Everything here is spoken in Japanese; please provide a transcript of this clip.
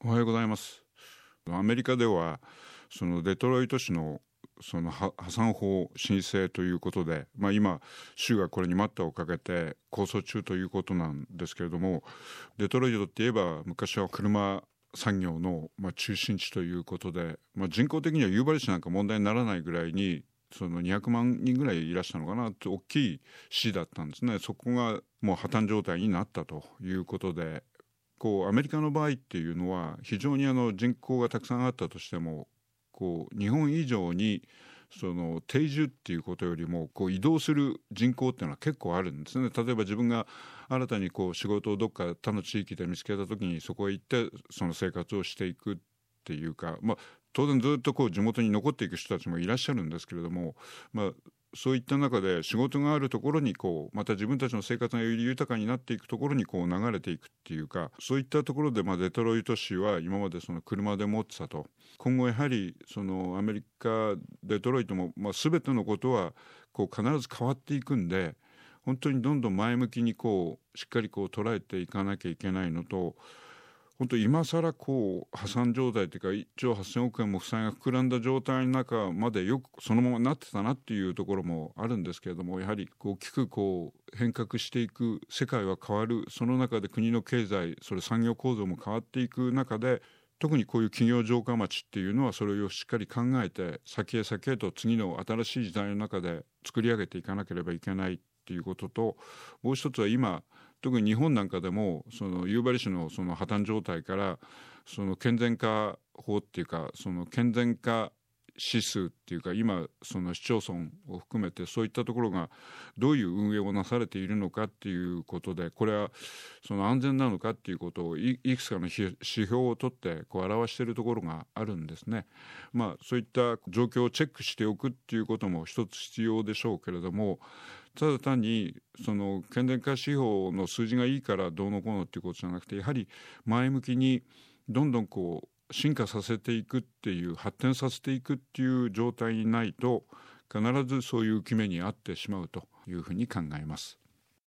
おはようございます。アメリカではそのデトロイト市のその破産法申請ということで、今州がこれに待ったをかけて控訴中ということなんですけれども、デトロイトって言えば昔は車産業の中心地ということで、人口的には夕張市なんか問題にならないぐらいにその200万人ぐらいいらしたのかなと大きい市だったんですね。そこがもう破綻状態になったということで、アメリカの場合っていうのは非常に人口がたくさんあったとしても日本以上にその定住っていうことよりも移動する人口っていうのは結構あるんですね。例えば自分が新たに仕事をどっか他の地域で見つけた時にそこへ行ってその生活をしていくっていうか、当然ずっと地元に残っていく人たちもいらっしゃるんですけれども、そういった中で仕事があるところにまた自分たちの生活がより豊かになっていくところに流れていくっていうか、そういったところでデトロイト市は今までその車で持ってたと。今後やはりそのアメリカデトロイトも全てのことは必ず変わっていくんで、本当にどんどん前向きにしっかり捉えていかなきゃいけないのと、本当今更破産状態というか1兆8000億円も負債が膨らんだ状態の中までよくそのままなってたなっていうところもあるんですけれども、やはり大きく変革していく、世界は変わる、その中で国の経済、それ産業構造も変わっていく中で、特にこういう企業城下町っていうのはそれをしっかり考えて先へ先へと次の新しい時代の中で作り上げていかなければいけないっていうことと、もう一つは今特に日本なんかでもその夕張市のその破綻状態からその健全化法っていうか、その健全化指数っていうか、今その市町村を含めてそういったところがどういう運営をなされているのかっていうことで、これはその安全なのかっていうことをいくつかの指標を取って表しているところがあるんですね。そういった状況をチェックしておくっていうことも一つ必要でしょうけれども、ただ単にその健全化指標の数字がいいからどうのこうのっていうことじゃなくて、やはり前向きにどんどん進化させていくっていう、発展させていくっていう状態にないと必ずそういう決めに合ってしまうというふうに考えます。